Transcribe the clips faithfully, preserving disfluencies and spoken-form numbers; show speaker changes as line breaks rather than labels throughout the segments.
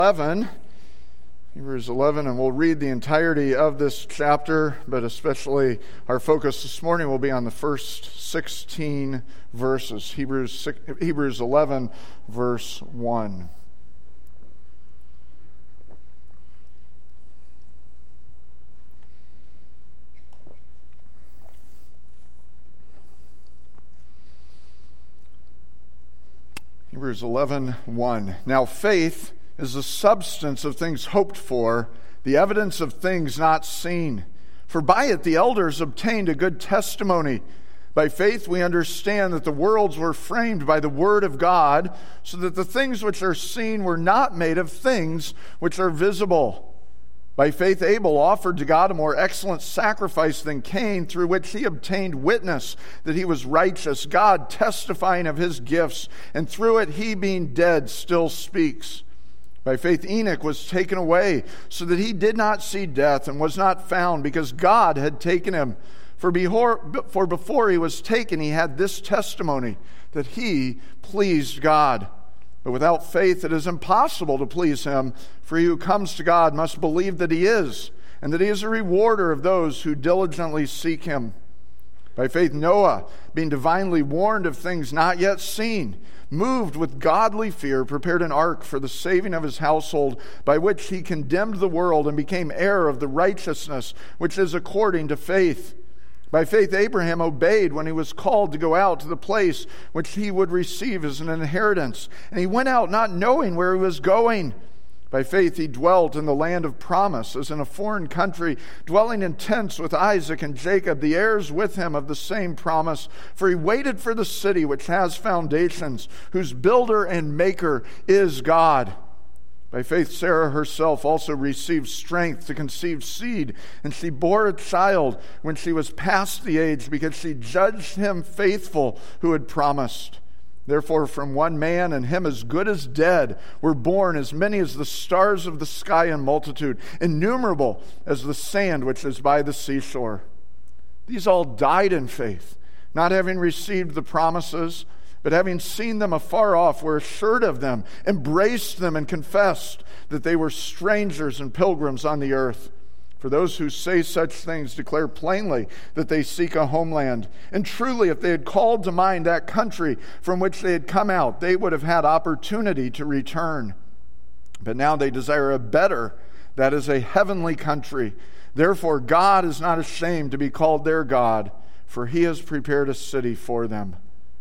eleven, Hebrews eleven, and we'll read the entirety of this chapter, but especially our focus this morning will be on the first sixteen verses. Hebrews, Hebrews eleven, verse one. Hebrews eleven, one. Now faith is the substance of things hoped for, the evidence of things not seen. For by it the elders obtained a good testimony. By faith we understand that the worlds were framed by the word of God, so that the things which are seen were not made of things which are visible. By faith Abel offered to God a more excellent sacrifice than Cain, through which he obtained witness that he was righteous, God testifying of his gifts, and through it he, being dead, still speaks. By faith Enoch was taken away, so that he did not see death, and was not found, because God had taken him. For before he was taken, he had this testimony, that he pleased God. But without faith it is impossible to please him, for he who comes to God must believe that he is, and that he is a rewarder of those who diligently seek him. By faith Noah, being divinely warned of things not yet seen, moved with godly fear, prepared an ark for the saving of his household, by which he condemned the world and became heir of the righteousness which is according to faith. By faith Abraham obeyed when he was called to go out to the place which he would receive as an inheritance, and he went out not knowing where he was going. By faith he dwelt in the land of promise, as in a foreign country, dwelling in tents with Isaac and Jacob, the heirs with him of the same promise. For he waited for the city which has foundations, whose builder and maker is God. By faith Sarah herself also received strength to conceive seed, and she bore a child when she was past the age, because she judged him faithful who had promised. Therefore from one man, and him as good as dead, were born as many as the stars of the sky in multitude, innumerable as the sand which is by the seashore. These all died in faith, not having received the promises, but having seen them afar off, were assured of them, embraced them, and confessed that they were strangers and pilgrims on the earth. For those who say such things declare plainly that they seek a homeland. And truly, if they had called to mind that country from which they had come out, they would have had opportunity to return. But now they desire a better, that is, a heavenly country. Therefore, God is not ashamed to be called their God, for he has prepared a city for them.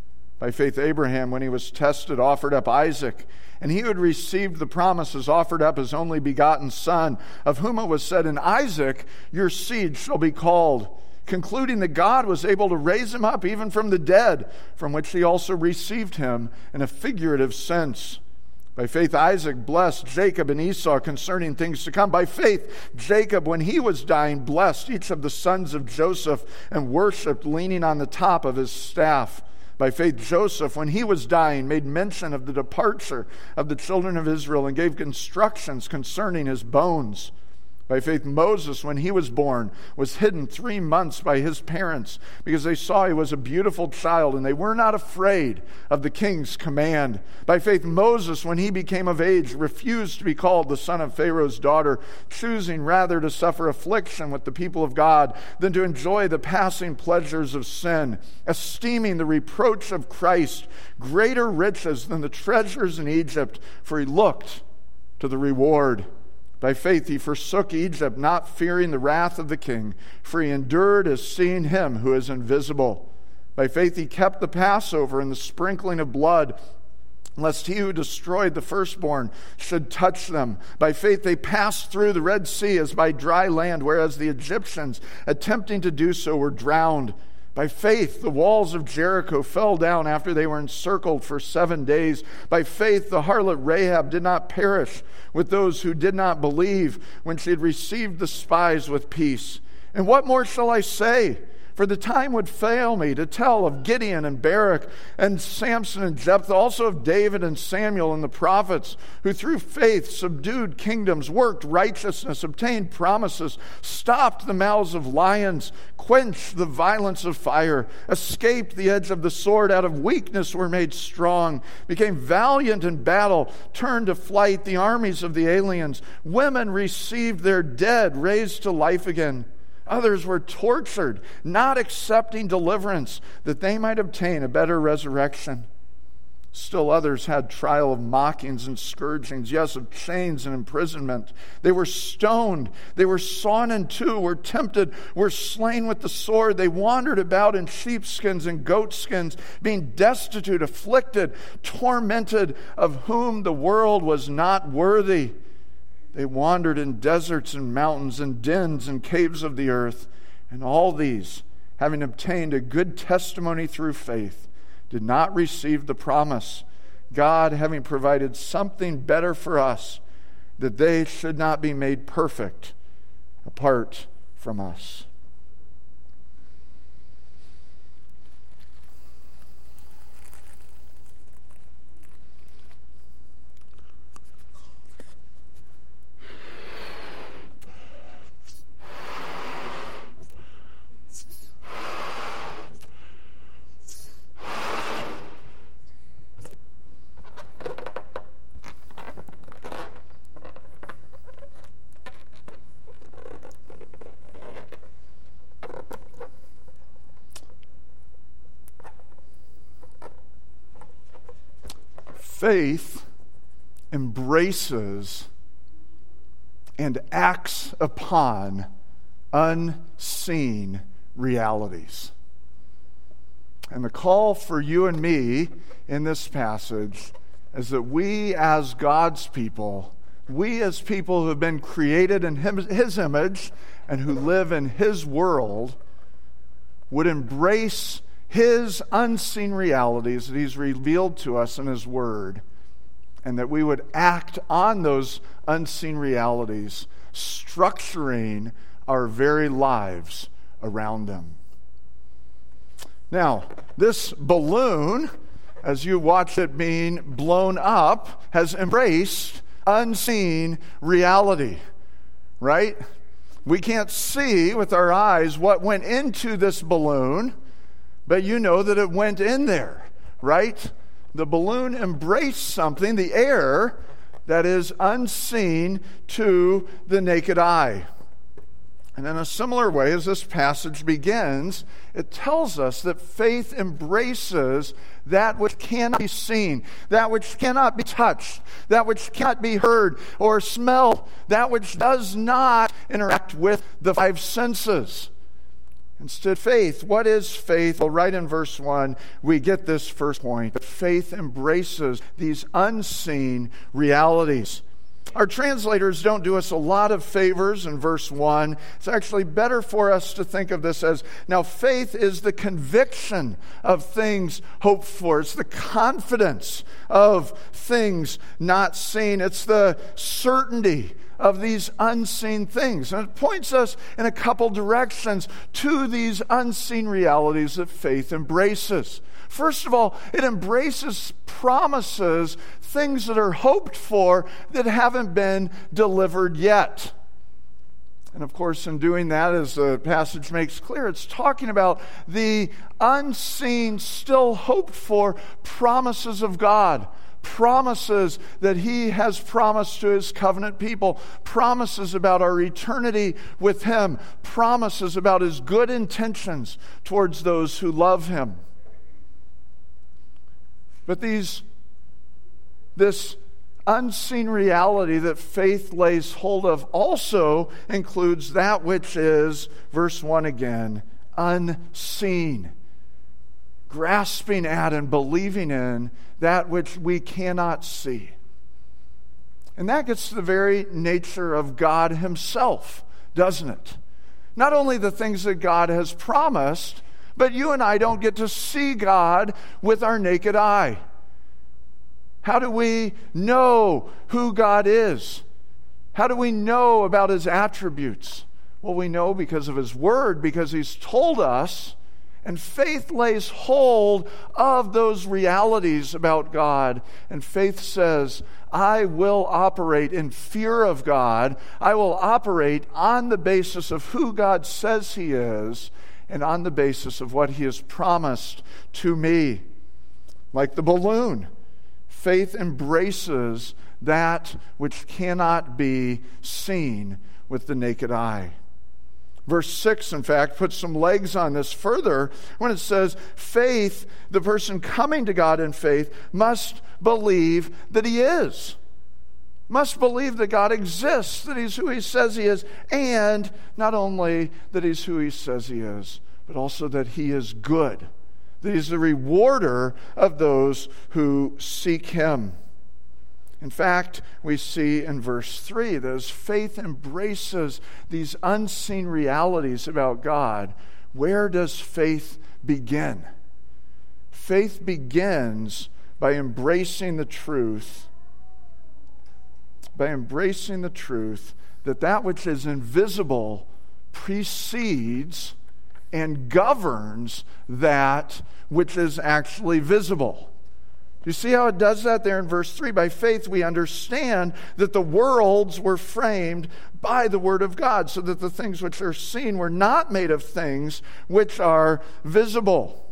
By faith Abraham, when he was tested, offered up Isaac, and he who had received the promises offered up his only begotten son, of whom it was said, in Isaac your seed shall be called, concluding that God was able to raise him up even from the dead, from which he also received him in a figurative sense. By faith Isaac blessed Jacob and Esau concerning things to come. By faith Jacob, when he was dying, blessed each of the sons of Joseph, and worshipped leaning on the top of his staff. By faith Joseph, when he was dying, made mention of the departure of the children of Israel, and gave instructions concerning his bones. By faith Moses, when he was born, was hidden three months by his parents, because they saw he was a beautiful child, and they were not afraid of the king's command. By faith Moses, when he became of age, refused to be called the son of Pharaoh's daughter, choosing rather to suffer affliction with the people of God than to enjoy the passing pleasures of sin, esteeming the reproach of Christ greater riches than the treasures in Egypt, for he looked to the reward. By faith he forsook Egypt, not fearing the wrath of the king, for he endured as seeing him who is invisible. By faith he kept the Passover and the sprinkling of blood, lest he who destroyed the firstborn should touch them. By faith they passed through the Red Sea as by dry land, whereas the Egyptians, attempting to do so, were drowned. By faith, the walls of Jericho fell down after they were encircled for seven days. By faith, the harlot Rahab did not perish with those who did not believe when she had received the spies with peace. And what more shall I say? For the time would fail me to tell of Gideon and Barak and Samson and Jephthah, also of David and Samuel and the prophets, who through faith subdued kingdoms, worked righteousness, obtained promises, stopped the mouths of lions, quenched the violence of fire, escaped the edge of the sword, out of weakness were made strong, became valiant in battle, turned to flight the armies of the aliens. Women received their dead raised to life again. Others were tortured, not accepting deliverance, that they might obtain a better resurrection. Still others had trial of mockings and scourgings, yes, of chains and imprisonment. They were stoned, they were sawn in two, were tempted, were slain with the sword. They wandered about in sheepskins and goatskins, being destitute, afflicted, tormented, of whom the world was not worthy. They wandered in deserts and mountains and dens and caves of the earth. And all these, having obtained a good testimony through faith, did not receive the promise, God having provided something better for us, that they should not be made perfect apart from us. Faith embraces and acts upon unseen realities. And the call for you and me in this passage is that we as God's people, we as people who have been created in His image and who live in His world, would embrace His unseen realities that He's revealed to us in His Word, and that we would act on those unseen realities, structuring our very lives around them. Now, this balloon, as you watch it being blown up, has embraced unseen reality, right? We can't see with our eyes what went into this balloon, but you know that it went in there, right? The balloon embraced something, the air, that is unseen to the naked eye. And in a similar way, as this passage begins, it tells us that faith embraces that which cannot be seen, that which cannot be touched, that which cannot be heard or smelled, that which does not interact with the five senses. Instead, faith, what is faith? Well, right in verse one, we get this first point. Faith embraces these unseen realities. Our translators don't do us a lot of favors in verse one. It's actually better for us to think of this as, now faith is the conviction of things hoped for. It's the confidence of things not seen. It's the certainty of these unseen things. And it points us in a couple directions to these unseen realities that faith embraces. First of all, it embraces promises, things that are hoped for that haven't been delivered yet. And of course, in doing that, as the passage makes clear, it's talking about the unseen, still hoped for promises of God. Promises that He has promised to His covenant people, promises about our eternity with Him, promises about His good intentions towards those who love Him. But these, this unseen reality that faith lays hold of also includes that which is, verse one again, unseen. Grasping at and believing in that which we cannot see. And that gets to the very nature of God Himself, doesn't it? Not only the things that God has promised, but you and I don't get to see God with our naked eye. How do we know who God is? How do we know about His attributes? Well, we know because of his word, because he's told us, and faith lays hold of those realities about God. And faith says, I will operate in fear of God. I will operate on the basis of who God says he is and on the basis of what he has promised to me. Like the balloon, faith embraces that which cannot be seen with the naked eye. Verse six, in fact, puts some legs on this further when it says, faith, the person coming to God in faith, must believe that he is. Must believe that God exists, that he's who he says he is, and not only that he's who he says he is, but also that he is good, that he's the rewarder of those who seek him. In fact, we see in verse three that as faith embraces these unseen realities about God, where does faith begin? Faith begins by embracing the truth, by embracing the truth that that which is invisible precedes and governs that which is actually visible. Do you see how it does that there in verse three? By faith we understand that the worlds were framed by the word of God, so that the things which are seen were not made of things which are visible.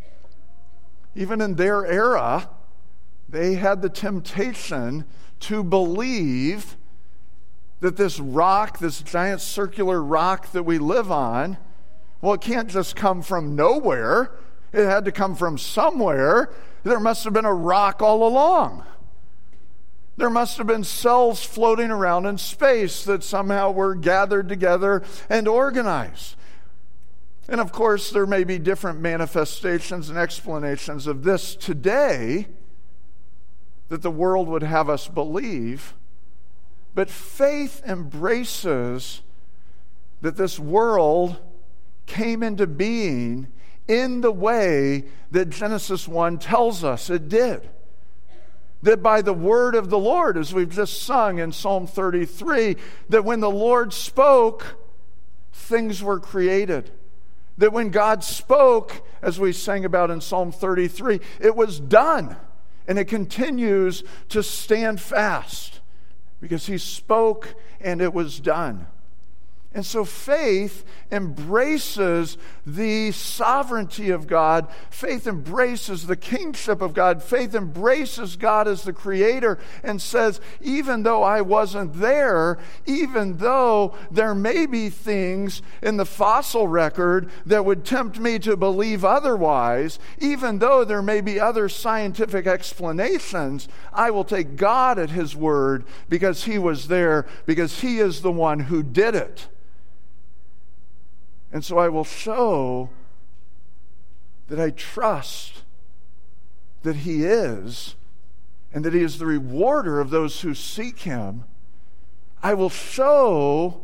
Even in their era, they had the temptation to believe that this rock, this giant circular rock that we live on, well, it can't just come from nowhere. It had to come from somewhere. There must have been a rock all along. There must have been cells floating around in space that somehow were gathered together and organized. And of course, there may be different manifestations and explanations of this today that the world would have us believe. But faith embraces that this world came into being in the way that Genesis one tells us it did. That by the word of the Lord, as we've just sung in Psalm thirty-three, that when the Lord spoke, things were created. That when God spoke, as we sang about in Psalm thirty-three, it was done. And it continues to stand fast because he spoke and it was done. And so faith embraces the sovereignty of God. Faith embraces the kingship of God. Faith embraces God as the creator and says, even though I wasn't there, even though there may be things in the fossil record that would tempt me to believe otherwise, even though there may be other scientific explanations, I will take God at his word because he was there, because he is the one who did it. And so I will show that I trust that he is, and that he is the rewarder of those who seek him. I will show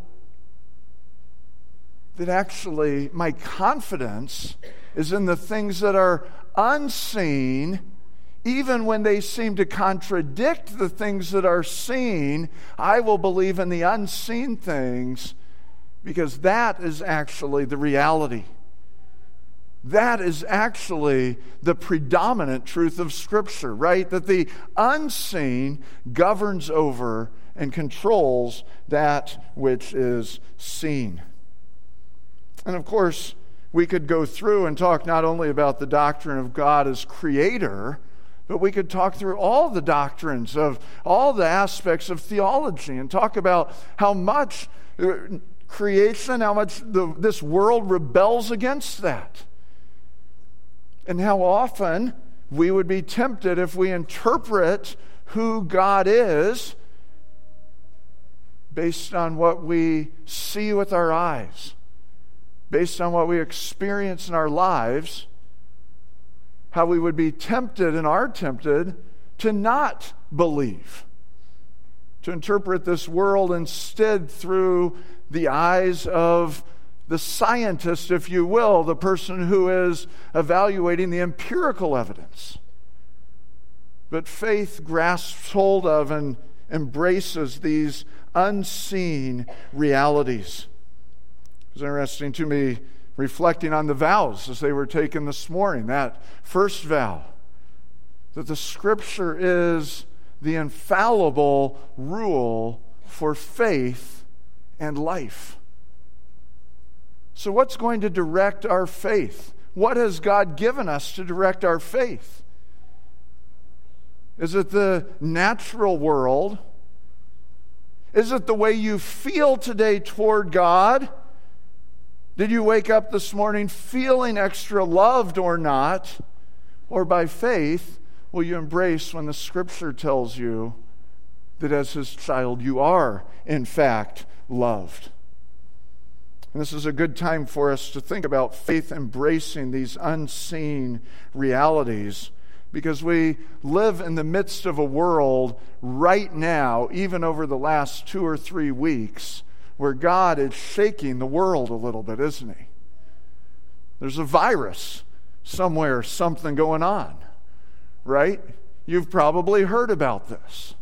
that actually my confidence is in the things that are unseen, even when they seem to contradict the things that are seen. I will believe in the unseen things, because that is actually the reality. That is actually the predominant truth of Scripture, right? That the unseen governs over and controls that which is seen. And of course, we could go through and talk not only about the doctrine of God as creator, but we could talk through all the doctrines of all the aspects of theology and talk about how much creation, how much the, this world rebels against that. And how often we would be tempted, if we interpret who God is based on what we see with our eyes, based on what we experience in our lives, how we would be tempted and are tempted to not believe, to interpret this world instead through the eyes of the scientist, if you will, the person who is evaluating the empirical evidence. But faith grasps hold of and embraces these unseen realities. It was interesting to me reflecting on the vows as they were taken this morning. That first vow, that the Scripture is the infallible rule for faith and life. So what's going to direct our faith? What has God given us to direct our faith? Is it the natural world? Is it the way you feel today toward God? Did you wake up this morning feeling extra loved or not? Or by faith, will you embrace when the Scripture tells you that as His child you are, in fact, loved? And this is a good time for us to think about faith embracing these unseen realities, because we live in the midst of a world right now, even over the last two or three weeks, where God is shaking the world a little bit, isn't He? There's a virus somewhere, something going on, right? You've probably heard about this.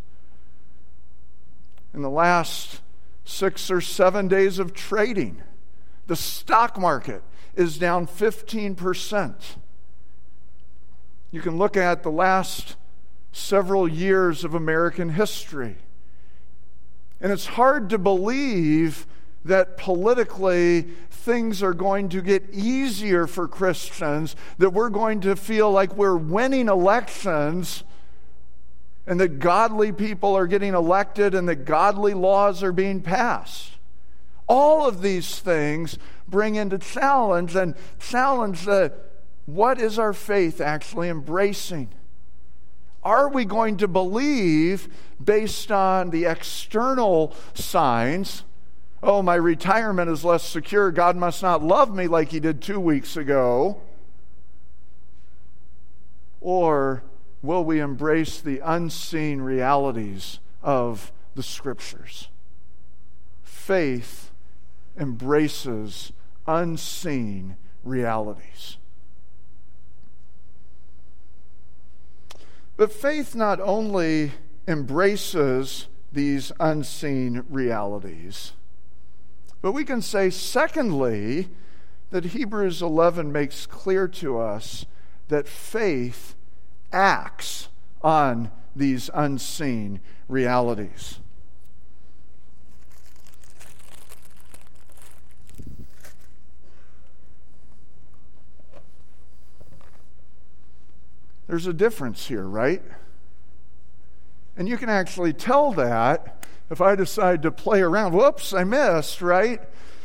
In the last six or seven days of trading, the stock market is down fifteen percent. You can look at the last several years of American history. And it's hard to believe that politically things are going to get easier for Christians, that we're going to feel like we're winning elections, and that godly people are getting elected and that godly laws are being passed. All of these things bring into challenge and challenge the what is our faith actually embracing? Are we going to believe based on the external signs? Oh, my retirement is less secure. God must not love me like He did two weeks ago. Or will we embrace the unseen realities of the Scriptures? Faith embraces unseen realities. But faith not only embraces these unseen realities, but we can say, secondly, that Hebrews eleven makes clear to us that faith acts on these unseen realities. There's a difference here, right? And you can actually tell that if I decide to play around. Whoops, I missed, right?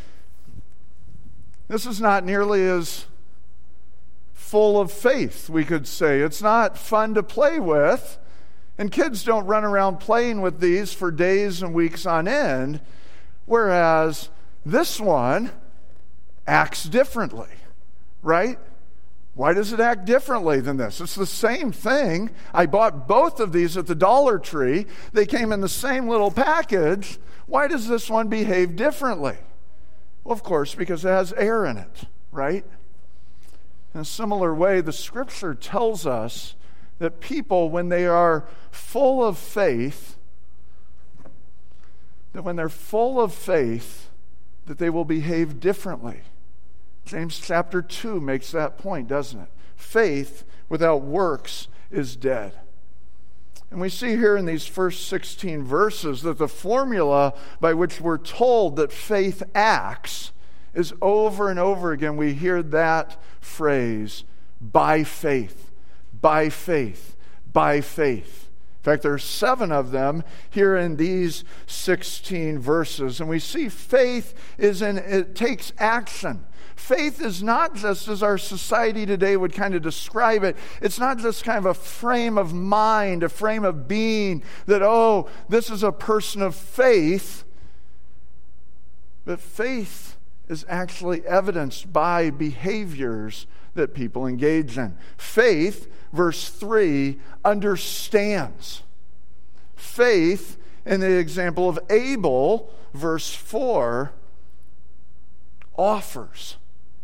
This is not nearly as full of faith, we could say. It's not fun to play with. And kids don't run around playing with these for days and weeks on end, whereas this one acts differently, right? Why does it act differently than this? It's the same thing. I bought both of these at the Dollar Tree. They came in the same little package. Why does this one behave differently? Well, of course, because it has air in it, right? In a similar way, the Scripture tells us that people, when they are full of faith, that when they're full of faith, that they will behave differently. James chapter two makes that point, doesn't it? Faith without works is dead. And we see here in these first sixteen verses that the formula by which we're told that faith acts is over and over again. We hear that phrase, by faith, by faith, by faith. In fact, there are seven of them here in these sixteen verses. And we see faith is in, it takes action. Faith is not just, as our society today would kind of describe it, it's not just kind of a frame of mind, a frame of being that, oh, this is a person of faith. But faith is actually evidenced by behaviors that people engage in. Faith, verse three, understands. Faith, in the example of Abel, verse four, offers.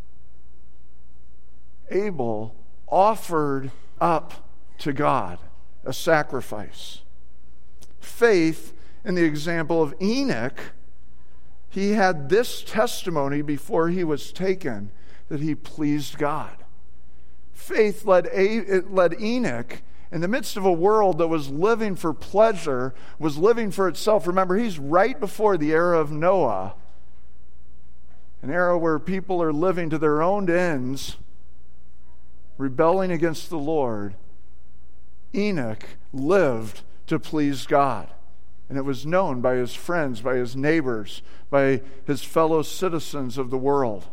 Abel offered up to God a sacrifice. Faith, in the example of Enoch, he had this testimony before he was taken, that he pleased God. Faith led, it led Enoch, in the midst of a world that was living for pleasure, was living for itself. Remember, he's right before the era of Noah, an era where people are living to their own ends, rebelling against the Lord. Enoch lived to please God. And it was known by his friends, by his neighbors, by his fellow citizens of the world.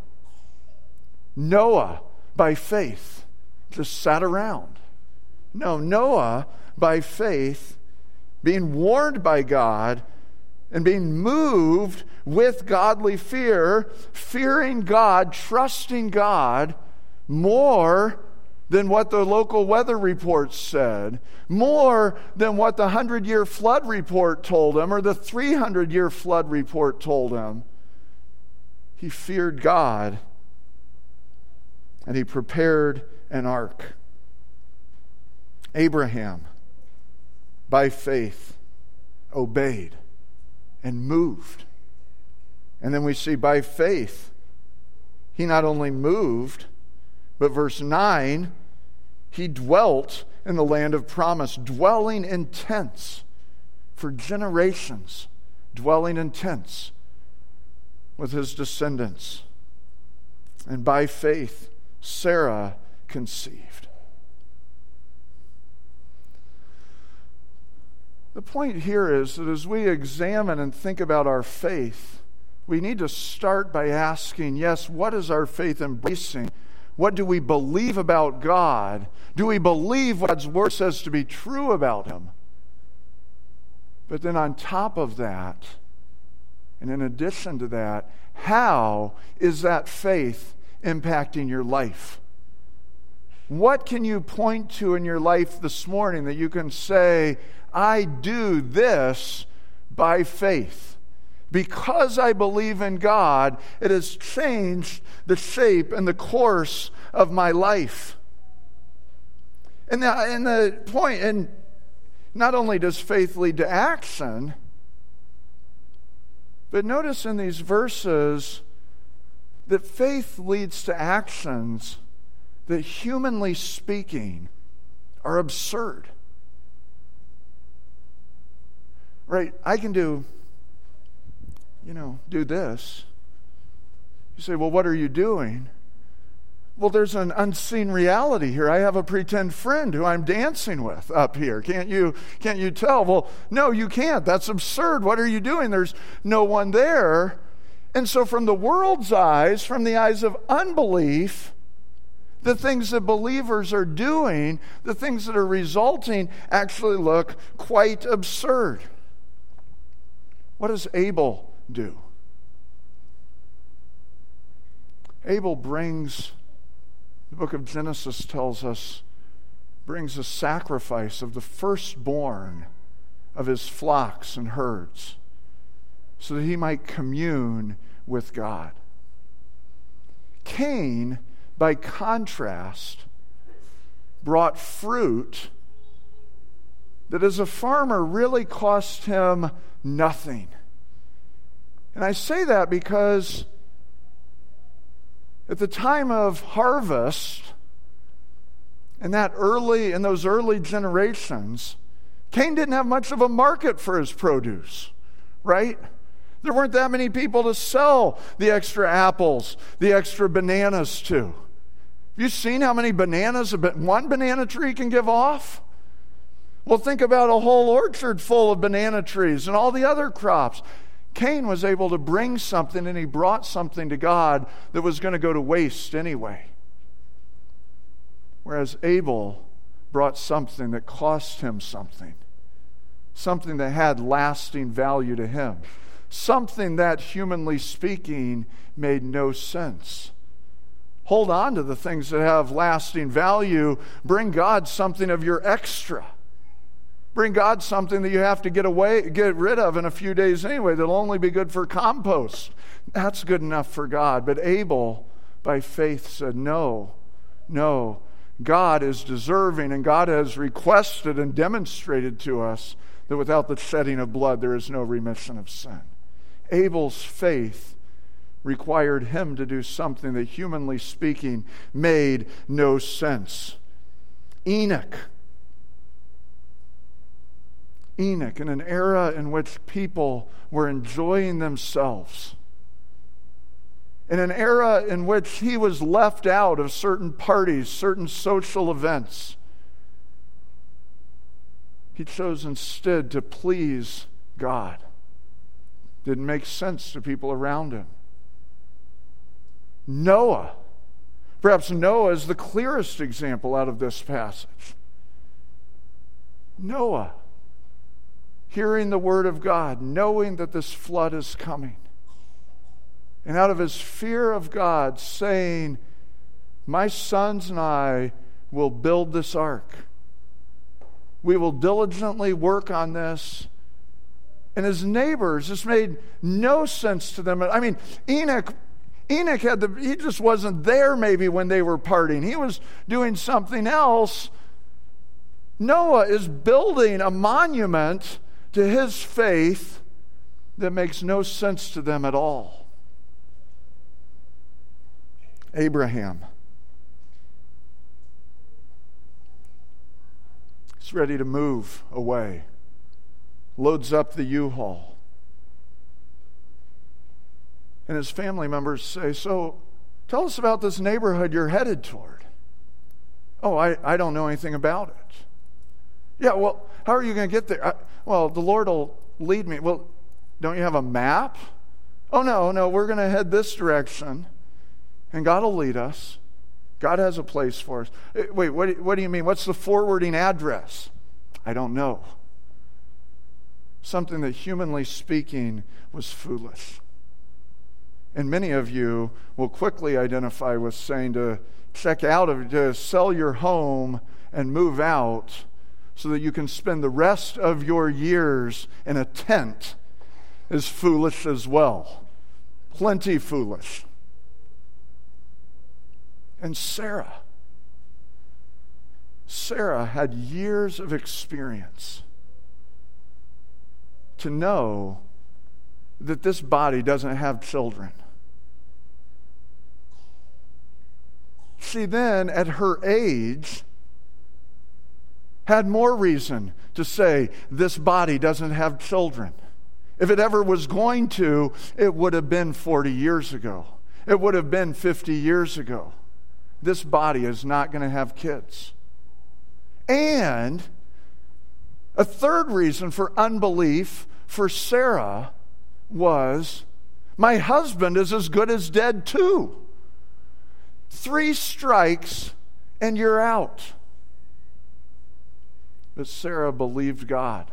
Noah, by faith, just sat around. No, Noah, by faith, being warned by God and being moved with godly fear, fearing God, trusting God more than what the local weather reports said, more than what the hundred-year flood report told him or the three hundred-year flood report told him. He feared God, and he prepared an ark. Abraham, by faith, obeyed and moved. And then we see by faith, he not only moved, but verse nine, he dwelt in the land of promise, dwelling in tents for generations, dwelling in tents with his descendants. And by faith, Sarah conceived. The point here is that as we examine and think about our faith, we need to start by asking, yes, what is our faith embracing? What do we believe about God? Do we believe what God's Word says to be true about Him? But then on top of that, and in addition to that, how is that faith impacting your life? What can you point to in your life this morning that you can say, I do this by faith? Because I believe in God, it has changed the shape and the course of my life. And the, and the point, and not only does faith lead to action, but notice in these verses that faith leads to actions that, humanly speaking, are absurd. Right? I can do, you know, do this. You say, well, what are you doing? Well, there's an unseen reality here. I have a pretend friend who I'm dancing with up here. Can't you, can't you tell? Well, no, you can't. That's absurd. What are you doing? There's no one there. And so from the world's eyes, from the eyes of unbelief, the things that believers are doing, the things that are resulting, actually look quite absurd. What does Abel do? Abel brings, the book of Genesis tells us, brings a sacrifice of the firstborn of his flocks and herds so that he might commune with God. Cain, by contrast, brought fruit that as a farmer really cost him nothing. And I say that because at the time of harvest, in that early, in those early generations, Cain didn't have much of a market for his produce, right? There weren't that many people to sell the extra apples, the extra bananas to. Have you seen how many bananas one banana tree can give off? Well, think about a whole orchard full of banana trees and all the other crops. Cain was able to bring something, and he brought something to God that was going to go to waste anyway. Whereas Abel brought something that cost him something. Something that had lasting value to him. Something that, humanly speaking, made no sense. Hold on to the things that have lasting value. Bring God something of your extra. Bring God something that you have to get away, get rid of in a few days anyway, that'll only be good for compost. That's good enough for God. But Abel, by faith, said, no, no. God is deserving, and God has requested and demonstrated to us that without the shedding of blood, there is no remission of sin. Abel's faith required him to do something that, humanly speaking, made no sense. Enoch. Enoch, in an era in which people were enjoying themselves, in an era in which he was left out of certain parties, certain social events, he chose instead to please God. Didn't make sense to people around him. Noah. Perhaps Noah is the clearest example out of this passage. Noah, hearing the word of God, knowing that this flood is coming, and out of his fear of God saying, my sons and I will build this ark. We will diligently work on this. And his neighbors, this made no sense to them. I mean, Enoch, Enoch had the, he just wasn't there maybe when they were partying. He was doing something else. Noah is building a monument to his faith that makes no sense to them at all. Abraham. He's ready to move away. Loads up the U-Haul. And his family members say, so tell us about this neighborhood you're headed toward. Oh, I, I don't know anything about it. Yeah, well, how are you going to get there? I, well, the Lord will lead me. Well, don't you have a map? Oh, no, no, we're going to head this direction, and God will lead us. God has a place for us. Wait, what, what do you mean? What's the forwarding address? I don't know. Something that, humanly speaking, was foolish. And many of you will quickly identify with saying to check out, of, to sell your home and move out so that you can spend the rest of your years in a tent is foolish as well. Plenty foolish. And Sarah. Sarah had years of experience to know that this body doesn't have children. She then, at her age, had more reason to say, this body doesn't have children. If it ever was going to, it would have been forty years ago. It would have been fifty years ago. This body is not going to have kids. And a third reason for unbelief for Sarah was, my husband is as good as dead too. Three strikes and you're out. But Sarah believed God,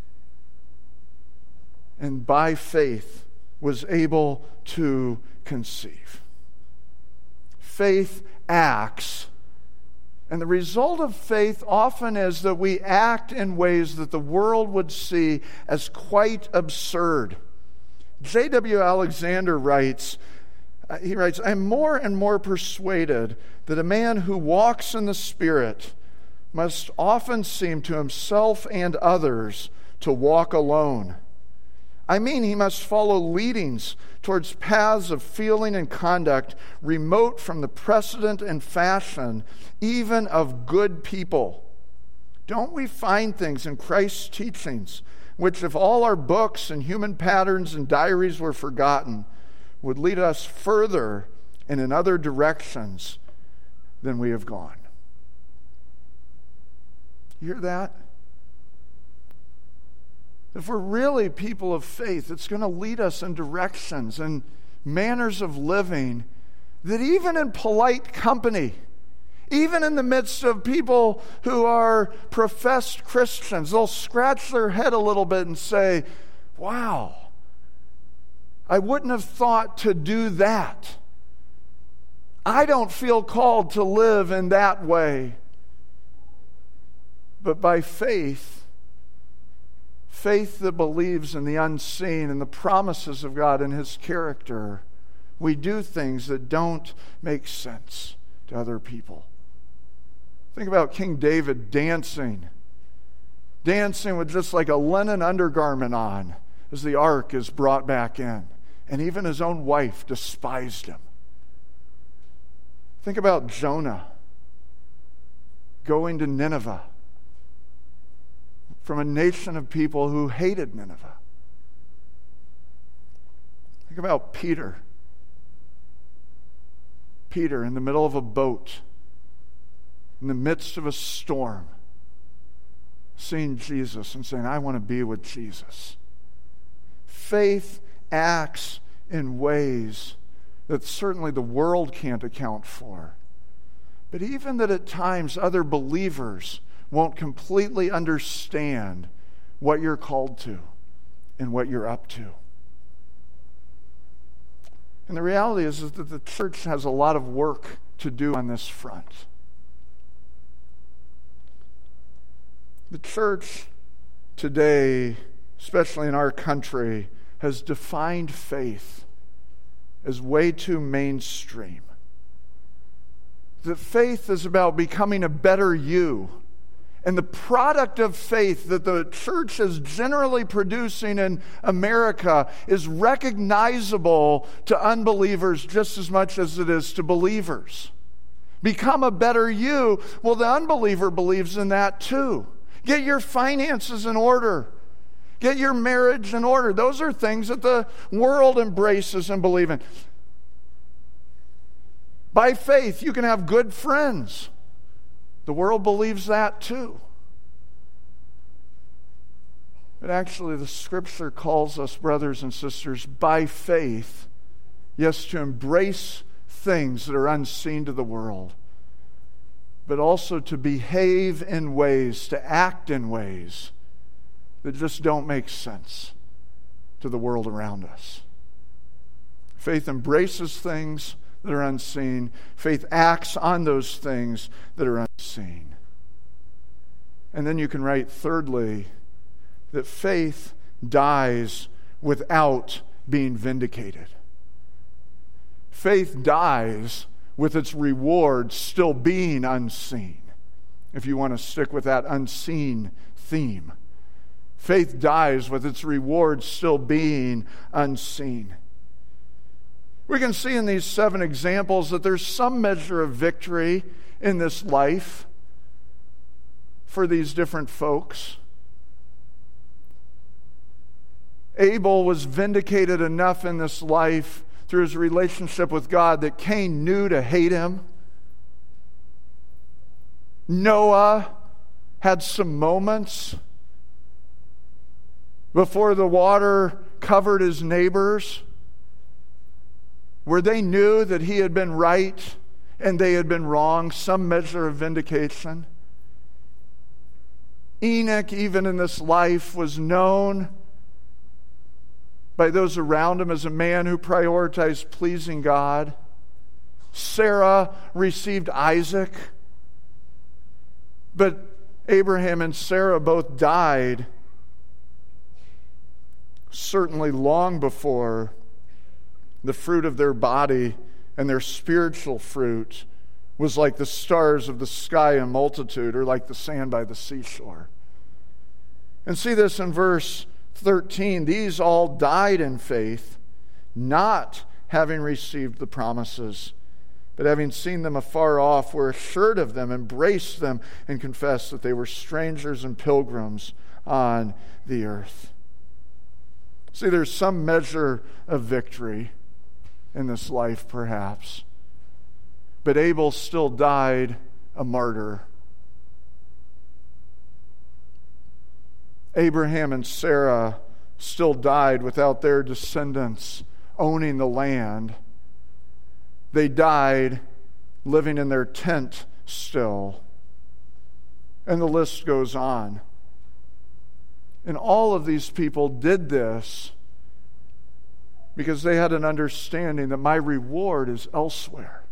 and by faith was able to conceive. Faith acts, and the result of faith often is that we act in ways that the world would see as quite absurd. J W Alexander writes, uh, he writes, I'm more and more persuaded that a man who walks in the Spirit must often seem to himself and others to walk alone. I mean, he must follow leadings towards paths of feeling and conduct remote from the precedent and fashion, even of good people. Don't we find things in Christ's teachings which, if all our books and human patterns and diaries were forgotten, would lead us further and in other directions than we have gone? You hear that? If we're really people of faith, it's going to lead us in directions and manners of living that even in polite company, even in the midst of people who are professed Christians, they'll scratch their head a little bit and say, wow, I wouldn't have thought to do that. I don't feel called to live in that way. But by faith, faith that believes in the unseen and the promises of God and His character, we do things that don't make sense to other people. Think about King David dancing. Dancing with just like a linen undergarment on as the ark is brought back in. And even his own wife despised him. Think about Jonah going to Nineveh from a nation of people who hated Nineveh. Think about Peter. Peter in the middle of a boat, in the midst of a storm, seeing Jesus and saying, I want to be with Jesus. Faith acts in ways that certainly the world can't account for. But even that at times other believers won't completely understand what you're called to and what you're up to. And the reality is, is that the church has a lot of work to do on this front. The church today, especially in our country, has defined faith as way too mainstream. That faith is about becoming a better you. And the product of faith that the church is generally producing in America is recognizable to unbelievers just as much as it is to believers. Become a better you. Well, the unbeliever believes in that too. Get your finances in order. Get your marriage in order. Those are things that the world embraces and believes in. By faith, you can have good friends. The world believes that too. But actually, the Scripture calls us, brothers and sisters, by faith, yes, to embrace things that are unseen to the world, but also to behave in ways, to act in ways that just don't make sense to the world around us. Faith embraces things that are unseen. Faith acts on those things that are unseen. And then you can write, thirdly, that faith dies without being vindicated. Faith dies with its reward still being unseen, if you want to stick with that unseen theme. Faith dies with its reward still being unseen. We can see in these seven examples that there's some measure of victory in this life for these different folks. Abel was vindicated enough in this life through his relationship with God that Cain knew to hate him. Noah had some moments before the water covered his neighbors where they knew that he had been right and they had been wrong, some measure of vindication. Enoch, even in this life, was known by those around him as a man who prioritized pleasing God. Sarah received Isaac, but Abraham and Sarah both died certainly long before the fruit of their body and their spiritual fruit was like the stars of the sky in multitude, or like the sand by the seashore. And see this in verse thirteen. These all died in faith, not having received the promises, but having seen them afar off, were assured of them, embraced them, and confessed that they were strangers and pilgrims on the earth. See, there's some measure of victory in this life, perhaps. But Abel still died a martyr. Abraham and Sarah still died without their descendants owning the land. They died living in their tent still. And the list goes on. And all of these people did this because they had an understanding that my reward is elsewhere.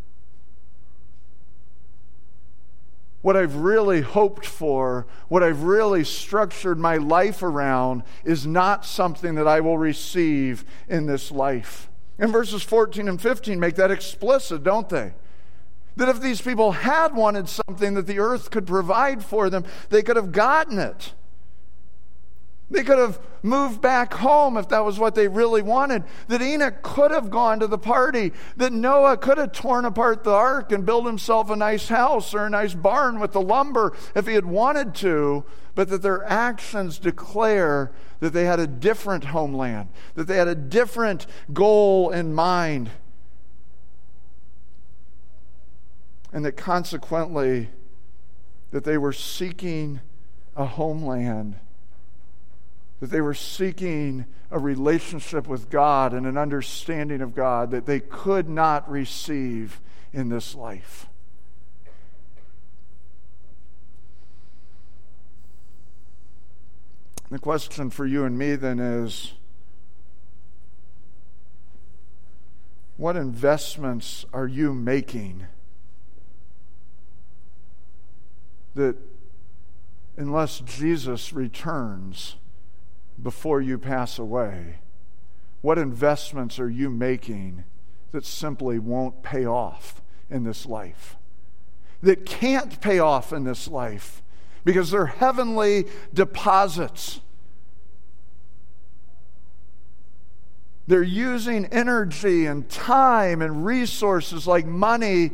What I've really hoped for, what I've really structured my life around, is not something that I will receive in this life. And verses fourteen and fifteen make that explicit, don't they? That if these people had wanted something that the earth could provide for them, they could have gotten it. They could have moved back home if that was what they really wanted. That Enoch could have gone to the party. That Noah could have torn apart the ark and built himself a nice house or a nice barn with the lumber if he had wanted to. But that their actions declare that they had a different homeland. That they had a different goal in mind. And that consequently, that they were seeking a homeland. That they were seeking a relationship with God and an understanding of God that they could not receive in this life. The question for you and me then is, what investments are you making that unless Jesus returns before you pass away, what investments are you making that simply won't pay off in this life? That can't pay off in this life because they're heavenly deposits. They're using energy and time and resources like money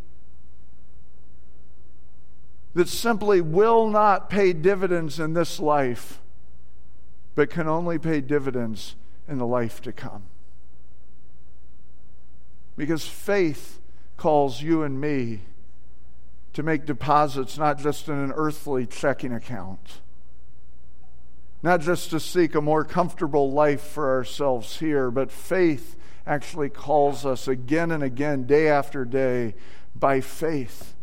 that simply will not pay dividends in this life, but can only pay dividends in the life to come. Because faith calls you and me to make deposits not just in an earthly checking account, not just to seek a more comfortable life for ourselves here, but faith actually calls us again and again, day after day, by faith.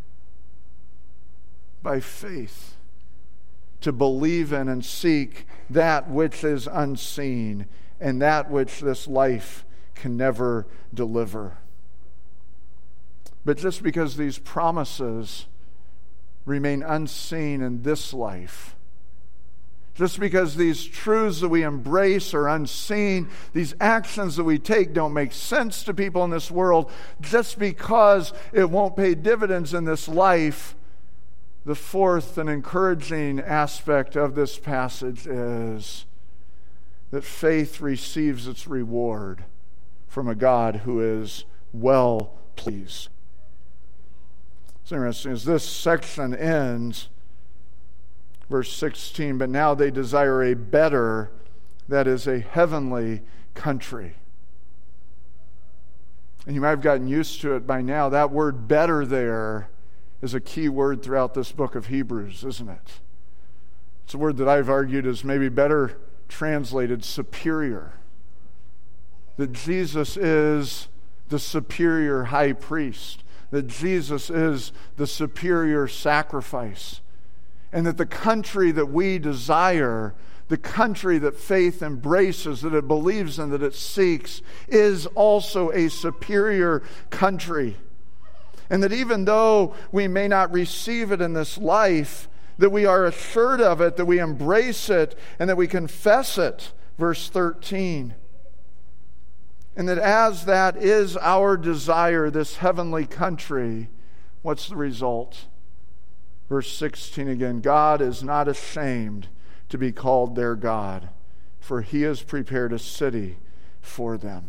By faith. To believe in and seek that which is unseen and that which this life can never deliver. But just because these promises remain unseen in this life, just because these truths that we embrace are unseen, these actions that we take don't make sense to people in this world, just because it won't pay dividends in this life, the fourth and encouraging aspect of this passage is that faith receives its reward from a God who is well pleased. It's interesting as this section ends, verse sixteen, but now they desire a better, that is a heavenly country. And you might have gotten used to it by now. That word better there is a key word throughout this book of Hebrews, isn't it? It's a word that I've argued is maybe better translated superior. That Jesus is the superior high priest. That Jesus is the superior sacrifice. And that the country that we desire, the country that faith embraces, that it believes in, that it seeks, is also a superior country. And that even though we may not receive it in this life, that we are assured of it, that we embrace it, and that we confess it. Verse thirteen. And that as that is our desire, this heavenly country, what's the result? Verse sixteen again, God is not ashamed to be called their God, for he has prepared a city for them.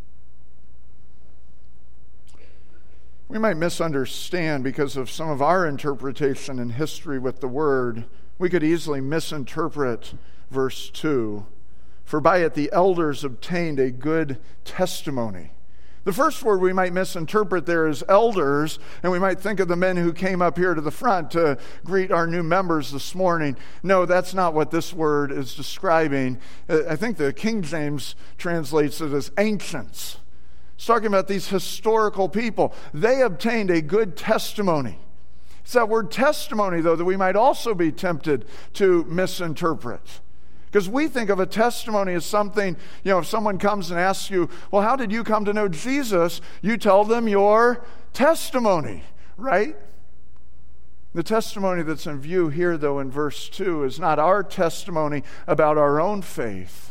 We might misunderstand because of some of our interpretation in history with the word. We could easily misinterpret verse two. For by it the elders obtained a good testimony. The first word we might misinterpret there is elders, and we might think of the men who came up here to the front to greet our new members this morning. No, that's not what this word is describing. I think the King James translates it as ancients. It's talking about these historical people. They obtained a good testimony. It's that word testimony, though, that we might also be tempted to misinterpret. Because we think of a testimony as something, you know, if someone comes and asks you, well, how did you come to know Jesus? You tell them your testimony, right? The testimony that's in view here, though, in verse two is not our testimony about our own faith.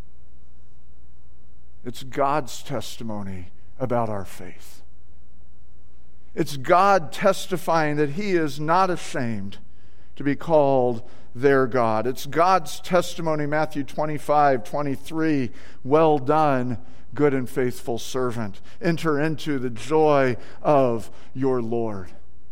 It's God's testimony about our faith. It's God testifying that he is not ashamed to be called their God. It's God's testimony, Matthew twenty-five, twenty-three, well done, good and faithful servant. Enter into the joy of your Lord.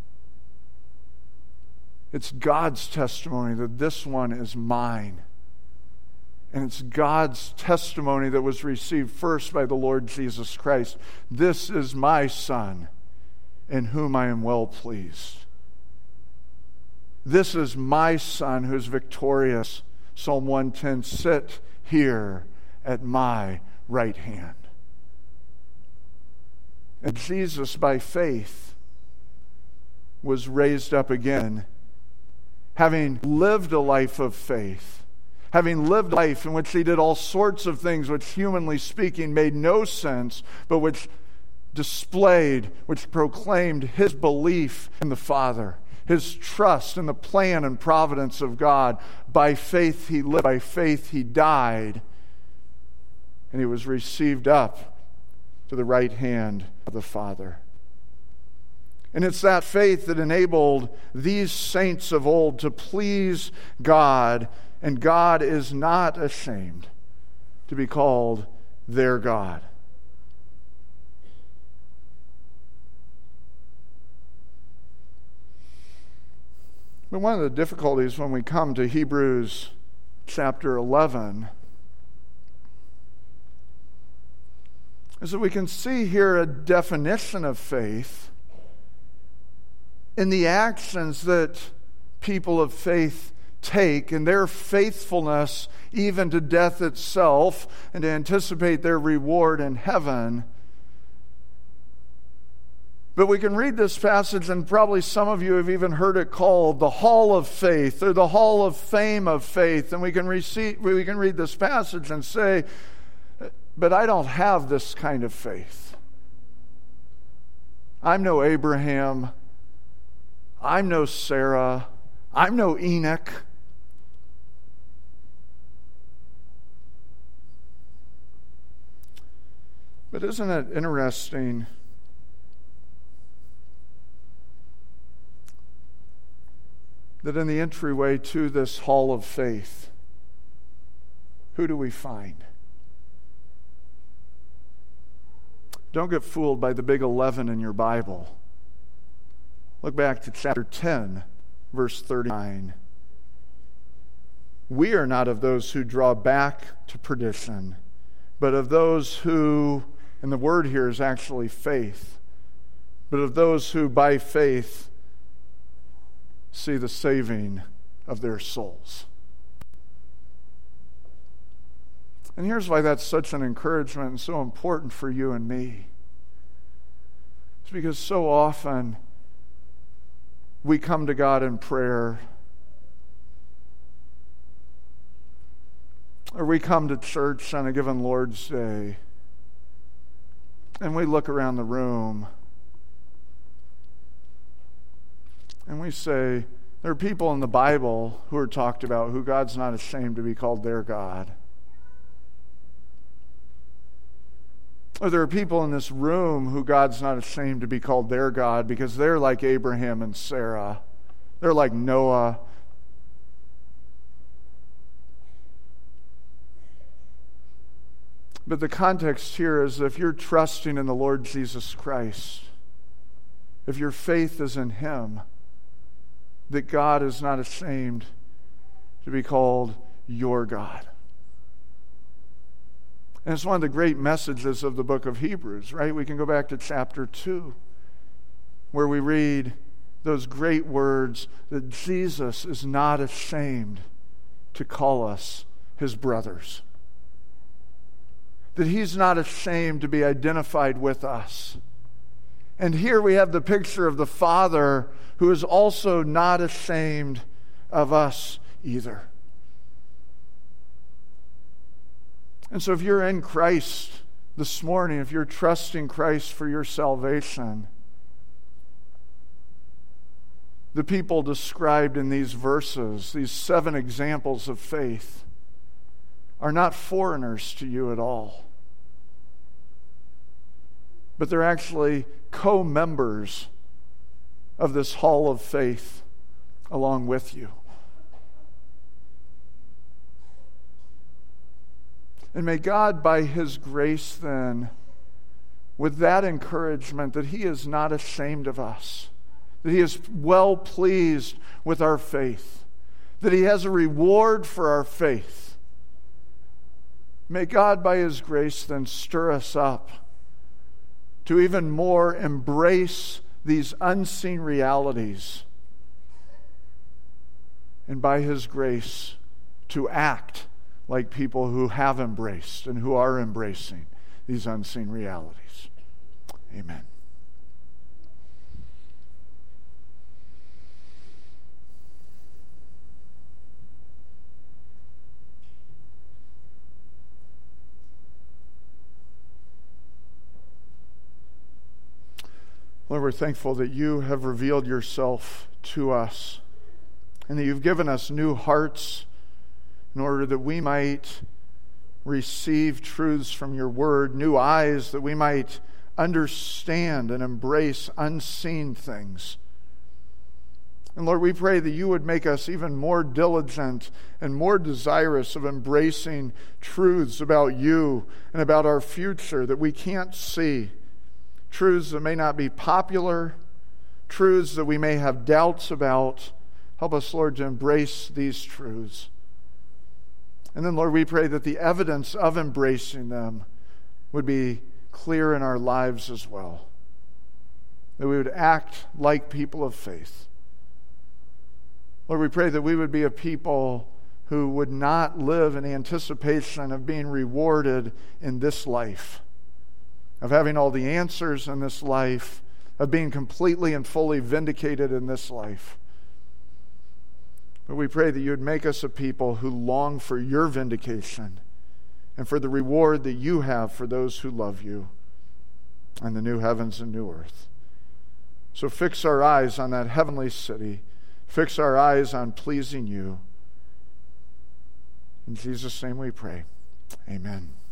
It's God's testimony that this one is mine. And it's God's testimony that was received first by the Lord Jesus Christ. This is my Son, in whom I am well pleased. This is my Son who is victorious. Psalm one ten, sit here at my right hand. And Jesus, by faith, was raised up again, having lived a life of faith, having lived a life in which he did all sorts of things which, humanly speaking, made no sense, but which displayed, which proclaimed his belief in the Father, his trust in the plan and providence of God. By faith he lived, by faith he died, and he was received up to the right hand of the Father. And it's that faith that enabled these saints of old to please God, and God is not ashamed to be called their God. But one of the difficulties when we come to Hebrews chapter eleven is that we can see here a definition of faith in the actions that people of faith take, and their faithfulness even to death itself, and to anticipate their reward in heaven. But we can read this passage, and probably some of you have even heard it called the Hall of Faith, or the Hall of Fame of Faith. And we can receive, we can read this passage and say, but I don't have this kind of faith. I'm no Abraham. I'm no Sarah. I'm no Enoch. But isn't it interesting that in the entryway to this hall of faith, who do we find? Don't get fooled by the big eleven in your Bible. Look back to chapter ten, verse thirty-nine. We are not of those who draw back to perdition, but of those who, and the word here is actually faith, but of those who by faith see the saving of their souls. And here's why that's such an encouragement and so important for you and me. It's because so often we come to God in prayer, or we come to church on a given Lord's Day, and we look around the room and we say, there are people in the Bible who are talked about who God's not ashamed to be called their God. Or there are people in this room who God's not ashamed to be called their God because they're like Abraham and Sarah. They're like Noah. But the context here is if you're trusting in the Lord Jesus Christ, if your faith is in Him, that God is not ashamed to be called your God. And it's one of the great messages of the book of Hebrews, right? We can go back to chapter two, where we read those great words that Jesus is not ashamed to call us His brothers. That He's not ashamed to be identified with us. And here we have the picture of the Father who is also not ashamed of us either. And so if you're in Christ this morning, if you're trusting Christ for your salvation, the people described in these verses, these seven examples of faith, are not foreigners to you at all. But they're actually co-members of this hall of faith, along with you. And may God, by His grace then, with that encouragement that He is not ashamed of us, that He is well pleased with our faith, that He has a reward for our faith, may God, by His grace, then stir us up to even more embrace these unseen realities, and by His grace, to act like people who have embraced and who are embracing these unseen realities. Amen. Lord, we're thankful that You have revealed Yourself to us and that You've given us new hearts in order that we might receive truths from Your Word, new eyes that we might understand and embrace unseen things. And Lord, we pray that You would make us even more diligent and more desirous of embracing truths about You and about our future that we can't see, truths that may not be popular, truths that we may have doubts about. Help us, Lord, to embrace these truths. And then, Lord, we pray that the evidence of embracing them would be clear in our lives as well. That we would act like people of faith. Lord, we pray that we would be a people who would not live in anticipation of being rewarded in this life, of having all the answers in this life, of being completely and fully vindicated in this life. But we pray that You would make us a people who long for Your vindication and for the reward that You have for those who love You and the new heavens and new earth. So fix our eyes on that heavenly city. Fix our eyes on pleasing You. In Jesus' name we pray. Amen.